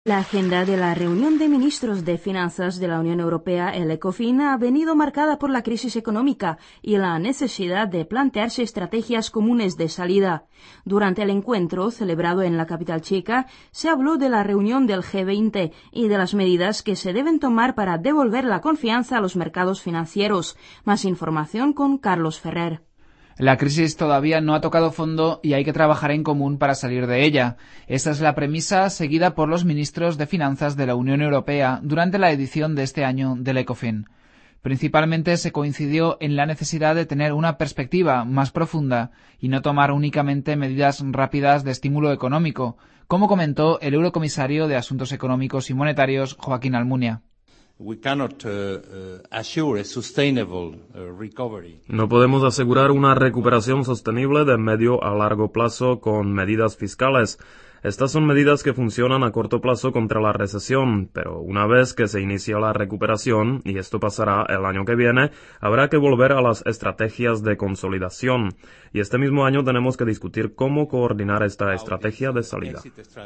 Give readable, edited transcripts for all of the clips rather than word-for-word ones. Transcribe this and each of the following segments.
La agenda de la reunión de ministros de Finanzas de la Unión Europea, el ECOFIN, ha venido marcada por la crisis económica y la necesidad de plantearse estrategias comunes de salida. Durante el encuentro, celebrado en la capital checa, se habló de la reunión del G20 y de las medidas que se deben tomar para devolver la confianza a los mercados financieros. Más información con Carlos Ferrer. La crisis todavía no ha tocado fondo y hay que trabajar en común para salir de ella. Esta es la premisa seguida por los ministros de Finanzas de la Unión Europea durante la edición de este año del ECOFIN. Principalmente se coincidió en la necesidad de tener una perspectiva más profunda y no tomar únicamente medidas rápidas de estímulo económico, como comentó el eurocomisario de Asuntos Económicos y Monetarios, Joaquín Almunia. No podemos asegurar una recuperación sostenible de medio a largo plazo con medidas fiscales. Estas son medidas que funcionan a corto plazo contra la recesión, pero una vez que se inicia la recuperación, y esto pasará el año que viene, habrá que volver a las estrategias de consolidación. Y este mismo año tenemos que discutir cómo coordinar esta estrategia de salida.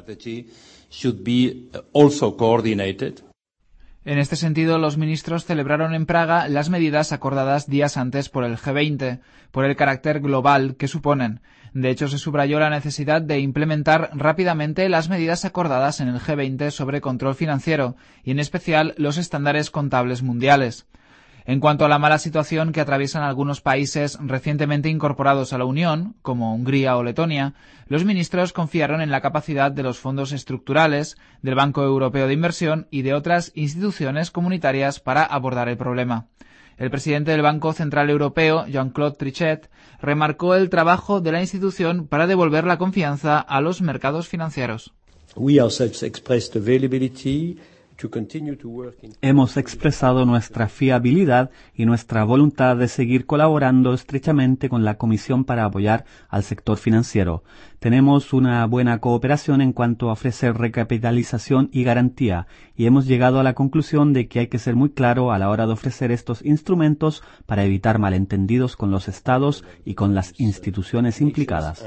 En este sentido, los ministros celebraron en Praga las medidas acordadas días antes por el G20, por el carácter global que suponen. De hecho, se subrayó la necesidad de implementar rápidamente las medidas acordadas en el G20 sobre control financiero y, en especial, los estándares contables mundiales. En cuanto a la mala situación que atraviesan algunos países recientemente incorporados a la Unión, como Hungría o Letonia, los ministros confiaron en la capacidad de los fondos estructurales, del Banco Europeo de Inversión y de otras instituciones comunitarias para abordar el problema. El presidente del Banco Central Europeo, Jean-Claude Trichet, remarcó el trabajo de la institución para devolver la confianza a los mercados financieros. Hemos expresado nuestra fiabilidad y nuestra voluntad de seguir colaborando estrechamente con la Comisión para apoyar al sector financiero. Tenemos una buena cooperación en cuanto a ofrecer recapitalización y garantía, y hemos llegado a la conclusión de que hay que ser muy claro a la hora de ofrecer estos instrumentos para evitar malentendidos con los estados y con las instituciones implicadas.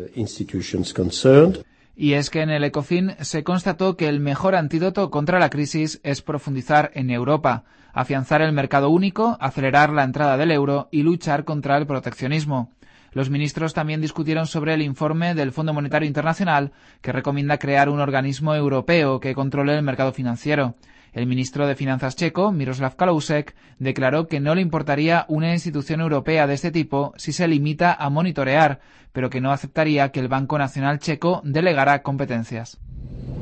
Y es que en el ECOFIN se constató que el mejor antídoto contra la crisis es profundizar en Europa, afianzar el mercado único, acelerar la entrada del euro y luchar contra el proteccionismo. Los ministros también discutieron sobre el informe del Fondo Monetario Internacional, que recomienda crear un organismo europeo que controle el mercado financiero. El ministro de Finanzas checo, Miroslav Kalousek, declaró que no le importaría una institución europea de este tipo si se limita a monitorear, pero que no aceptaría que el Banco Nacional checo delegara competencias.